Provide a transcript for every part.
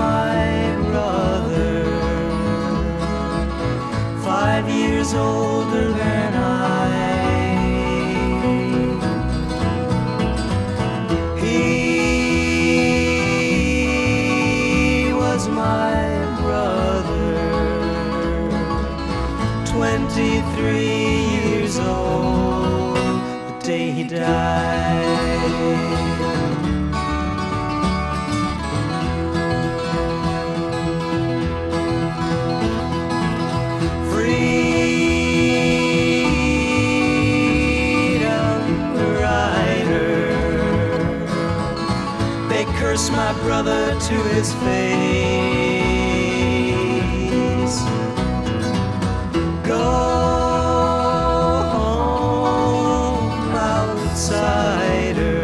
my brother, 5 years older than I. He was my brother, 23 years old, the day he died. Curse my brother to his face. Go home, outsider.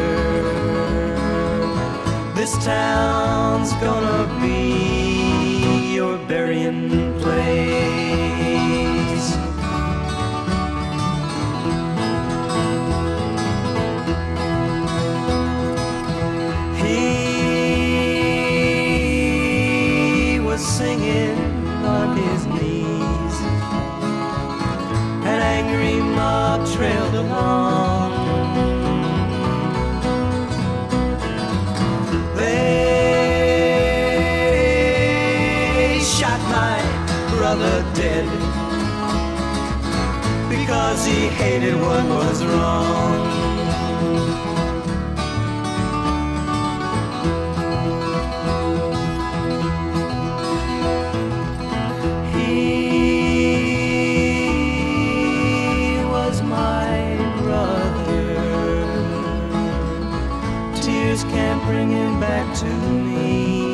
This town's gonna be your burying place. Singing on his knees, an angry mob trailed along. They shot my brother dead because he hated what was wrong. Can't bring him back to me.